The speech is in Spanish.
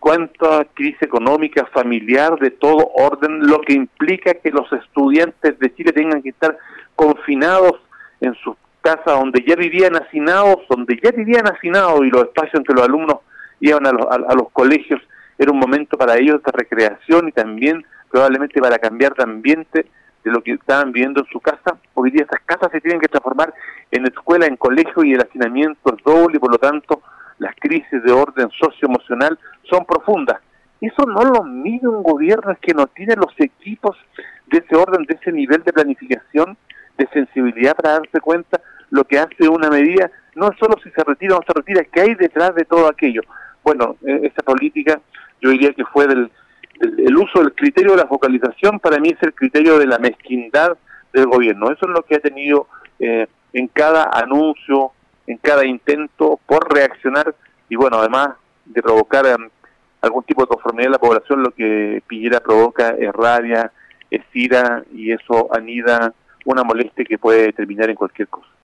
cuánta crisis económica, familiar, de todo orden, lo que implica que los estudiantes de Chile tengan que estar confinados en sus casas donde ya vivían hacinados, y los espacios en que los alumnos iban a los colegios era un momento para ellos de recreación y también probablemente para cambiar de ambiente de lo que estaban viviendo en su casa. Hoy día esas casas se tienen que transformar en escuela, en colegio, y el hacinamiento es doble, y por lo tanto las crisis de orden socioemocional son profundas. Eso no lo mide un gobierno, es que no tiene los equipos de ese orden, de ese nivel de planificación, de sensibilidad para darse cuenta lo que hace una medida, no es solo si se retira o no se retira, es que hay detrás de todo aquello. Bueno, esa política yo diría que fue el uso del criterio de la focalización, para mí es el criterio de la mezquindad del gobierno. Eso es lo que ha tenido en cada anuncio, en cada intento por reaccionar, y bueno, además de provocar algún tipo de conformidad en la población, lo que Piñera provoca es rabia, es ira, y eso anida una molestia que puede terminar en cualquier cosa.